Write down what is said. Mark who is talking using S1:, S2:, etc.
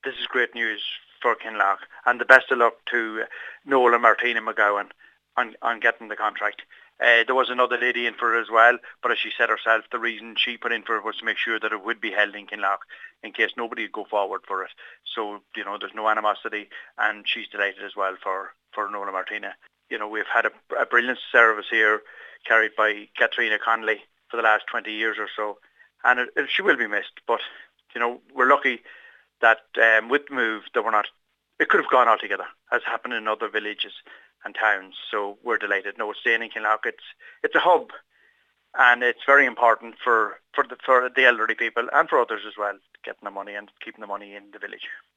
S1: this is great news for Kinloch, and the best of luck to Noel and Martina McGowan on getting the contract. There was another lady in for it as well, but as she said herself, the reason she put in for it was to make sure that it would be held in Kinloch in case nobody would go forward for it. So, there's no animosity, and she's delighted as well for Noel and Martina. We've had a brilliant service here carried by Katrina Connolly for the last 20 years or so, and she will be missed, but, we're lucky that with the move that it could have gone altogether, as happened in other villages and towns. So we're delighted. No, it's staying in Kinloch. It's a hub, and it's very important for the elderly people and for others as well, getting the money and keeping the money in the village.